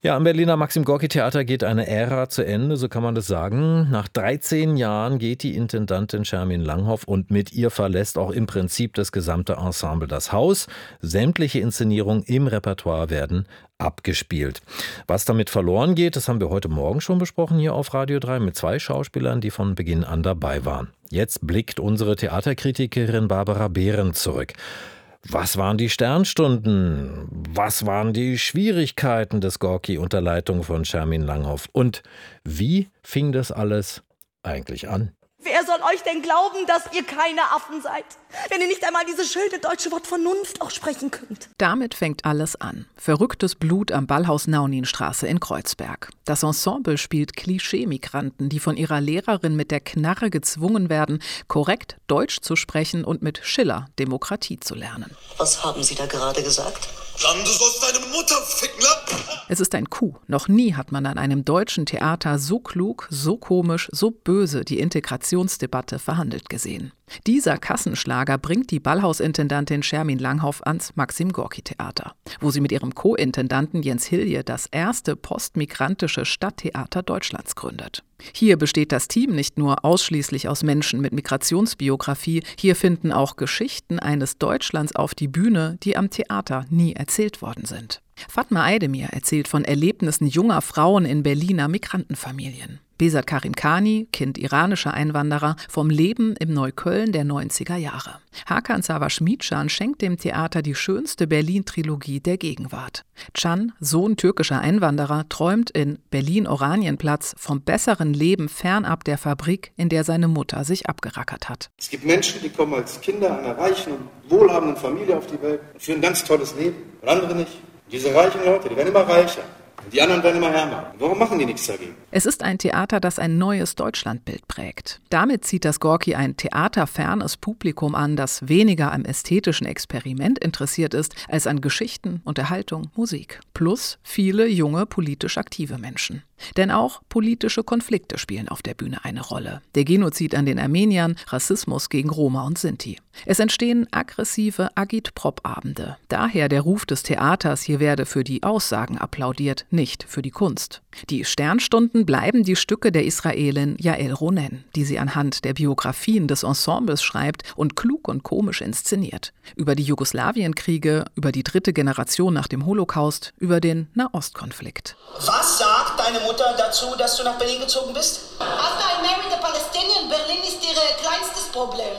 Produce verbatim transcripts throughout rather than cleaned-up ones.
Ja, am Berliner Maxim-Gorki-Theater geht eine Ära zu Ende, so kann man das sagen. Nach dreizehn Jahren geht die Intendantin Schermin Langhoff und mit ihr verlässt auch im Prinzip das gesamte Ensemble das Haus. Sämtliche Inszenierungen im Repertoire werden abgespielt. Was damit verloren geht, das haben wir heute Morgen schon besprochen hier auf Radio drei mit zwei Schauspielern, die von Beginn an dabei waren. Jetzt blickt unsere Theaterkritikerin Barbara Behrendt zurück. Was waren die Sternstunden? Was waren die Schwierigkeiten des Gorki unter Leitung von Schermin Langhoff? Und wie fing das alles eigentlich an? Wer soll euch denn glauben, dass ihr keine Affen seid, wenn ihr nicht einmal dieses schöne deutsche Wort Vernunft auch sprechen könnt? Damit fängt alles an. Verrücktes Blut am Ballhaus Nauninstraße in Kreuzberg. Das Ensemble spielt Klischee-Migranten, die von ihrer Lehrerin mit der Knarre gezwungen werden, korrekt Deutsch zu sprechen und mit Schiller Demokratie zu lernen. Was haben Sie da gerade gesagt? Jan, du sollst deine Mutter ficken, ne? Es ist ein Coup. Noch nie hat man an einem deutschen Theater so klug, so komisch, so böse die Integrationsdebatte verhandelt gesehen. Dieser Kassenschlager bringt die Ballhausintendantin Schermin Langhoff ans Maxim-Gorki-Theater, wo sie mit ihrem Co-Intendanten Jens Hilje das erste postmigrantische Stadttheater Deutschlands gründet. Hier besteht das Team nicht nur ausschließlich aus Menschen mit Migrationsbiografie, hier finden auch Geschichten eines Deutschlands auf die Bühne, die am Theater nie erzählt worden sind. Fatma Aydemir erzählt von Erlebnissen junger Frauen in Berliner Migrantenfamilien. Besat Karimkhani, Kind iranischer Einwanderer, vom Leben im Neukölln der neunziger Jahre. Hakan Savaschmidschan schenkt dem Theater die schönste Berlin-Trilogie der Gegenwart. Can, Sohn türkischer Einwanderer, träumt in Berlin-Oranienplatz vom besseren Leben fernab der Fabrik, in der seine Mutter sich abgerackert hat. Es gibt Menschen, die kommen als Kinder einer reichen und wohlhabenden Familie auf die Welt und führen ein ganz tolles Leben und andere nicht. Diese reichen Leute, die werden immer reicher. Und die anderen werden immer ärmer. Warum machen die nichts dagegen? Es ist ein Theater, das ein neues Deutschlandbild prägt. Damit zieht das Gorki ein theaterfernes Publikum an, das weniger am ästhetischen Experiment interessiert ist, als an Geschichten, Unterhaltung, Musik. Plus viele junge, politisch aktive Menschen. Denn auch politische Konflikte spielen auf der Bühne eine Rolle. Der Genozid an den Armeniern, Rassismus gegen Roma und Sinti. Es entstehen aggressive Agitprop-Abende. Daher der Ruf des Theaters, hier werde für die Aussagen applaudiert, nicht für die Kunst. Die Sternstunden bleiben die Stücke der Israelin Yael Ronen, die sie anhand der Biografien des Ensembles schreibt und klug und komisch inszeniert. Über die Jugoslawienkriege, über die dritte Generation nach dem Holocaust, über den Nahostkonflikt. Was sagt deine Mutter dazu, dass du nach Berlin gezogen bist? After I married a Palestinian, Berlin ist ihr kleinstes Problem.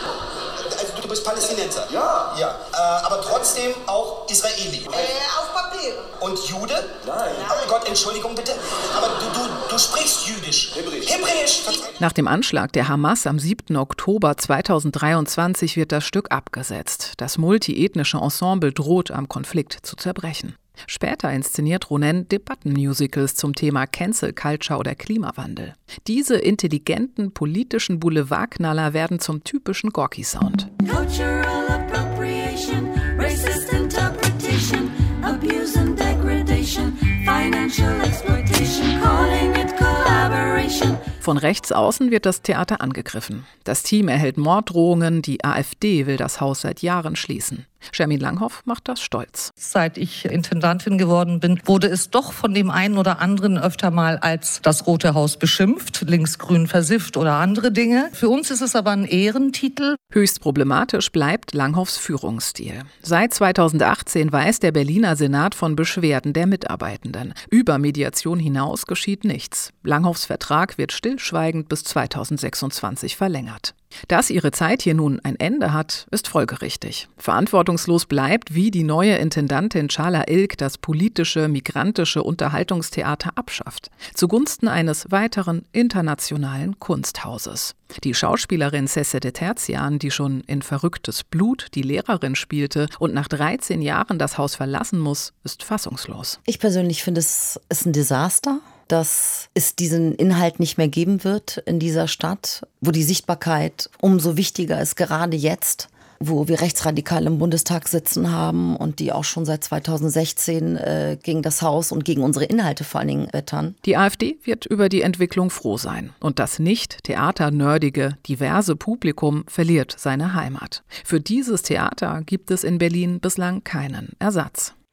Also du bist Palästinenser? Ja. Ja, äh, aber trotzdem auch Israeli. Äh, auf Papier. Und Jude? Nein. Oh Gott, Entschuldigung bitte, aber du, du, du sprichst Jüdisch. Hebräisch. Hebräisch. Nach dem Anschlag der Hamas am siebten Oktober zweitausenddreiundzwanzig wird das Stück abgesetzt. Das multiethnische Ensemble droht am Konflikt zu zerbrechen. Später inszeniert Ronen Debattenmusicals zum Thema Cancel Culture oder Klimawandel. Diese intelligenten politischen Boulevardknaller werden zum typischen Gorki-Sound. Cultural appropriation, racist interpretation, abuse and degradation, financial exploitation, calling it collaboration. Von rechts außen wird das Theater angegriffen. Das Team erhält Morddrohungen, die AfD will das Haus seit Jahren schließen. Schermin Langhoff macht das stolz. Seit ich Intendantin geworden bin, wurde es doch von dem einen oder anderen öfter mal als das Rote Haus beschimpft, linksgrün versifft oder andere Dinge. Für uns ist es aber ein Ehrentitel. Höchst problematisch bleibt Langhoffs Führungsstil. Seit zweitausendachtzehn weiß der Berliner Senat von Beschwerden der Mitarbeitenden. Über Mediation hinaus geschieht nichts. Langhoffs Vertrag wird stillschweigend bis zweitausendsechsundzwanzig verlängert. Dass ihre Zeit hier nun ein Ende hat, ist folgerichtig. Verantwortungslos bleibt, wie die neue Intendantin Çağla Ilk das politische, migrantische Unterhaltungstheater abschafft, zugunsten eines weiteren internationalen Kunsthauses. Die Schauspielerin Sesede Terzian, die schon in Verrücktes Blut die Lehrerin spielte und nach dreizehn Jahren das Haus verlassen muss, ist fassungslos. Ich persönlich finde, es ist ein Desaster, dass es diesen Inhalt nicht mehr geben wird in dieser Stadt, wo die Sichtbarkeit umso wichtiger ist, gerade jetzt, wo wir Rechtsradikale im Bundestag sitzen haben und die auch schon seit zweitausendsechzehn äh, gegen das Haus und gegen unsere Inhalte vor allen Dingen wettern. Die AfD wird über die Entwicklung froh sein. Und das nicht theaternördige, diverse Publikum verliert seine Heimat. Für dieses Theater gibt es in Berlin bislang keinen Ersatz.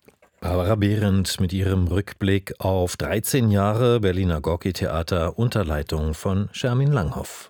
Barbara Behrendt mit ihrem Rückblick auf dreizehn Jahre Berliner Gorki Theater unter Leitung von Schermin Langhoff.